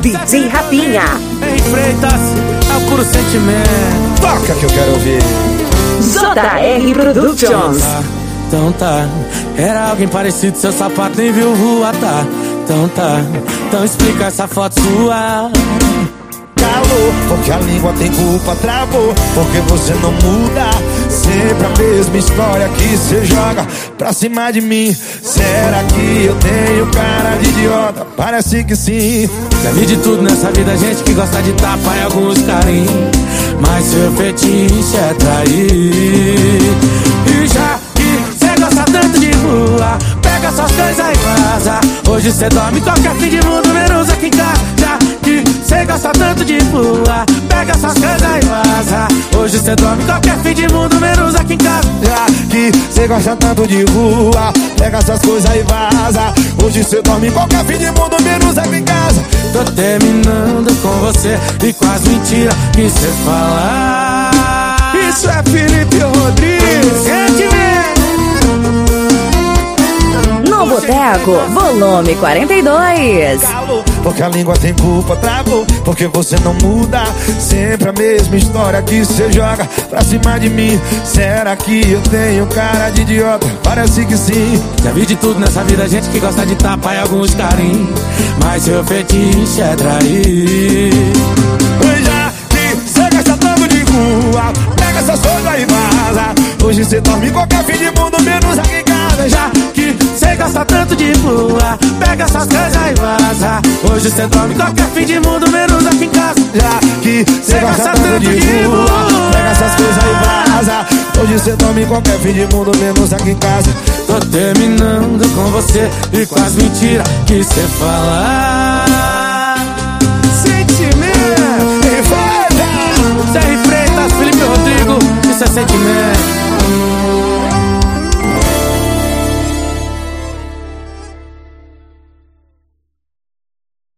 DJ Rapinha. Em Freitas, é o puro sentimento. Toca que eu quero ouvir. JR Productions. Então tá, era alguém parecido, seu sapato nem viu voar, tá? Então tá, então explica essa foto sua. Calor, porque a língua tem culpa, travou. Porque você não muda, sempre a mesma história que você joga pra cima de mim. Será que eu tenho cara de idiota? Parece que sim. Já vi de tudo nessa vida, gente que gosta de tapa e alguns carinhos, mas seu fetiche é trair. E já que cê gosta tanto de rua, pega suas coisas e vaza. Hoje cê dorme qualquer fim de mundo, menos aqui em casa. Já que cê gosta tanto de rua, pega suas coisas e vaza. Hoje cê dorme qualquer fim de mundo, menos aqui em casa. Já que cê gosta tanto de rua, pega suas coisas e vaza. Hoje cê dorme qualquer fim de mundo, menos aqui em casa. Tô terminando com você e com as mentiras que cê fala. Isso é Felipe Rodrigues. No Boteco, volume 42. Calor, porque a língua tem culpa, travou. Porque você não muda, sempre a mesma história que você joga pra cima de mim. Será que eu tenho cara de idiota? Parece que sim. Já vi de tudo nessa vida, gente que gosta de tapa e alguns carinhos, mas seu fetiche é trair. Já que você gosta tanto de rua, pega essas coisas e vaza. Hoje você dorme qualquer fim de mundo, menos aqui em casa. Já que cê gosta tanto de rua, pega essas coisas e vaza. Hoje cê dorme qualquer fim de mundo, menos aqui em casa. Já que cê gosta tanto de rua, pega essas coisas e vaza. Hoje cê dorme qualquer fim de mundo, menos aqui em casa. Tô terminando com você e com as mentiras que cê fala. Sentimento. CR Freitas, Felipe Rodrigo, isso é sentimento.